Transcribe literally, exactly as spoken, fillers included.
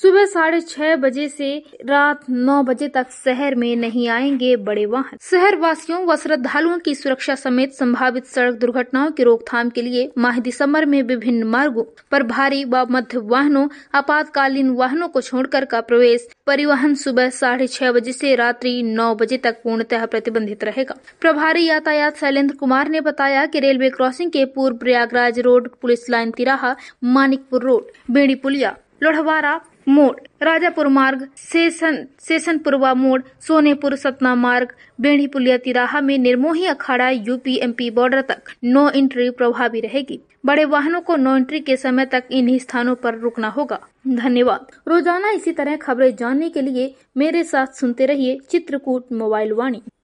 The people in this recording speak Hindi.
सुबह साढ़े छह बजे से रात नौ बजे तक शहर में नहीं आएंगे बड़े वाहन। शहर वासियों व श्रद्धालुओं की सुरक्षा समेत संभावित सड़क दुर्घटनाओं की रोकथाम के लिए माह दिसंबर में विभिन्न मार्गों पर भारी व मध्य वाहनों, आपातकालीन वाहनों को छोड़कर का प्रवेश परिवहन सुबह साढ़े छह बजे से रात्रि नौ बजे तक पूर्णतः प्रतिबंधित रहेगा। प्रभारी यातायात शैलेंद्र कुमार ने बताया कि रेलवे क्रॉसिंग के पूर्व प्रयागराज रोड, पुलिस लाइन तिराहा, मानिकपुर रोड, बेड़ी पुलिया, लोढ़वारा मोड़, राजापुर मार्ग, सेशन सेशनपुरवा मोड़, सोनेपुर सतना मार्ग, बेड़ी पुलिया तिराहा में Nirmohi Akhara UP MP border तक नो एंट्री प्रभावी रहेगी। बड़े वाहनों को नो एंट्री के समय तक इन्हीं स्थानों पर रुकना होगा। धन्यवाद। रोजाना इसी तरह खबरें जानने के लिए मेरे साथ सुनते रहिए चित्रकूट मोबाइल वाणी।